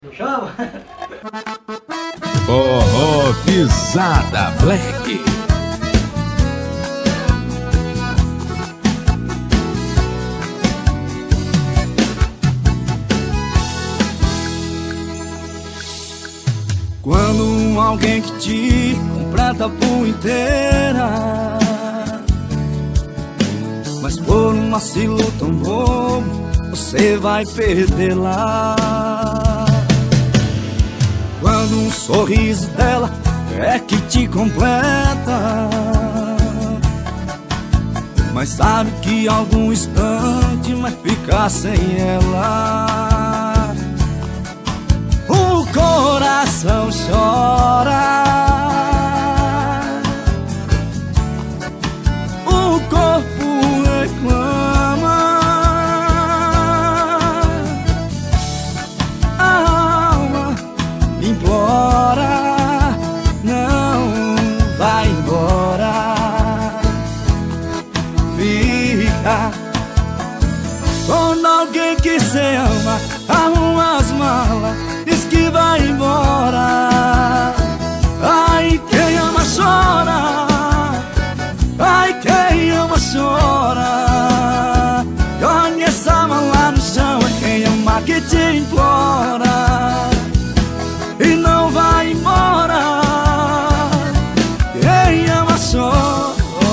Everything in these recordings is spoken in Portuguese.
Chama! Forró Pisada Black. Quando alguém que te completa por inteira, mas por um vacilo tão bobo, você vai perdê-la. Quando um sorriso dela é que te completa, mas sabe que algum instante vai ficar sem ela. O coração chora, o corpo reclama, a alma implora, não vai embora. Fica. Quando alguém que cê ama arruma as malas, diz que vai embora. Ai, quem ama chora, ai, quem ama chora. Conhece a mala no chão, é quem ama que te implora e não vai embora. Quem ama chora.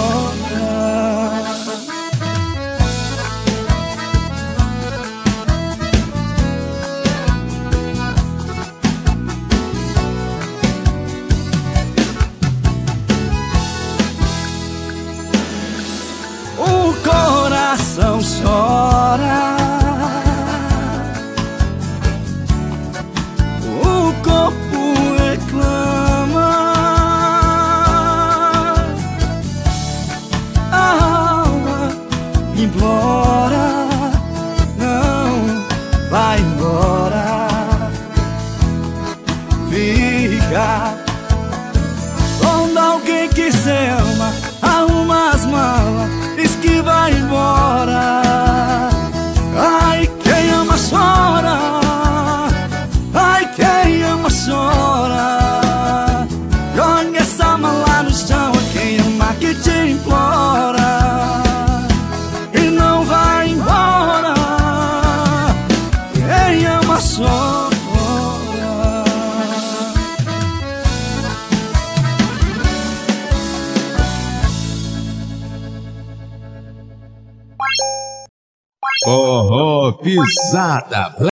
O coração chora, o corpo reclama, a alma implora, não vai embora. Fica. Quando alguém que cê ama arruma as malas, diz que vai embora. Ai, quem ama chora, ai, quem ama chora. Conhece a mala no chão, é quem ama que te implora e não vai embora. Quem ama chora. Forró Pisada Black.